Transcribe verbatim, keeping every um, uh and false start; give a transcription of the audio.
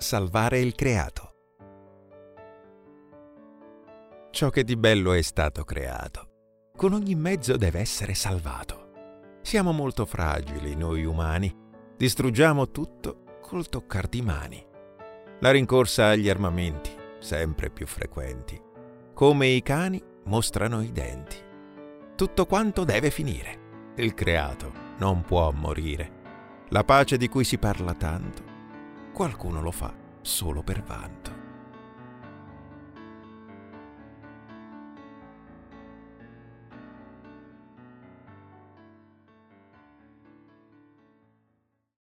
salvare il creato. Ciò che di bello è stato creato, con ogni mezzo deve essere salvato. Siamo molto fragili noi umani, distruggiamo tutto col toccar di mani. La rincorsa agli armamenti, sempre più frequenti, come i cani mostrano i denti. Tutto quanto deve finire, il creato non può morire. La pace di cui si parla tanto, qualcuno lo fa solo per vanto.